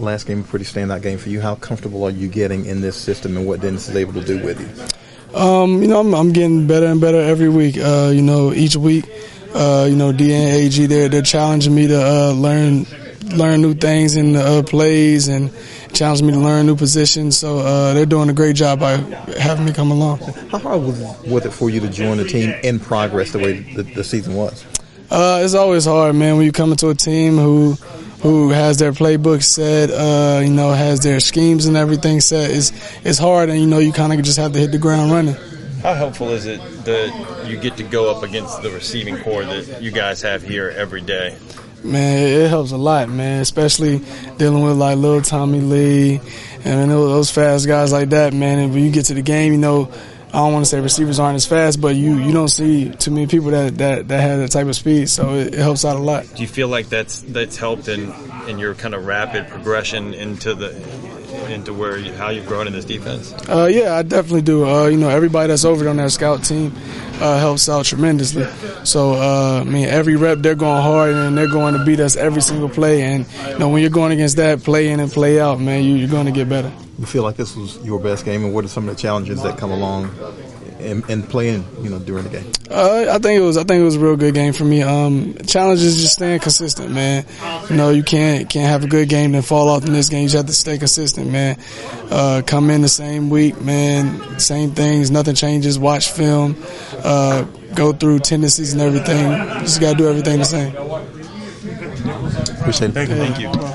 last game a pretty standout game for you. How comfortable are you getting in this system and what Dennis is able to do with you? I'm getting better and better every week. Each week, D and AG, they're challenging me to learn new things in plays and challenging me to learn new positions. So they're doing a great job by having me come along. How hard was it for you to join the team in progress the way the season was? It's always hard, man, when you come into a team who has their playbook set, has their schemes and everything set. It's hard, and you kind of just have to hit the ground running. How helpful is it that you get to go up against the receiving core that you guys have here every day? Man, it helps a lot, man, especially dealing with like little Tommy Lee and those fast guys like that, man. And when you get to the game, I don't want to say receivers aren't as fast, but you don't see too many people that have that type of speed, so it helps out a lot. Do you feel like that's helped in your kind of rapid progression into how you've grown in this defense? Yeah, I definitely do. Everybody that's over on that scout team helps out tremendously. So, every rep they're going hard and they're going to beat us every single play. And when you're going against that play in and play out, man, you're going to get better. You feel like this was your best game, and what are some of the challenges that come along in playing, during the game? I think it was a real good game for me. Challenge is just staying consistent, man. You can't have a good game then fall off in this game. You just have to stay consistent, man. Come in the same week, man. Same things, nothing changes. Watch film, go through tendencies and everything. You just gotta do everything the same. Appreciate it. Thank you.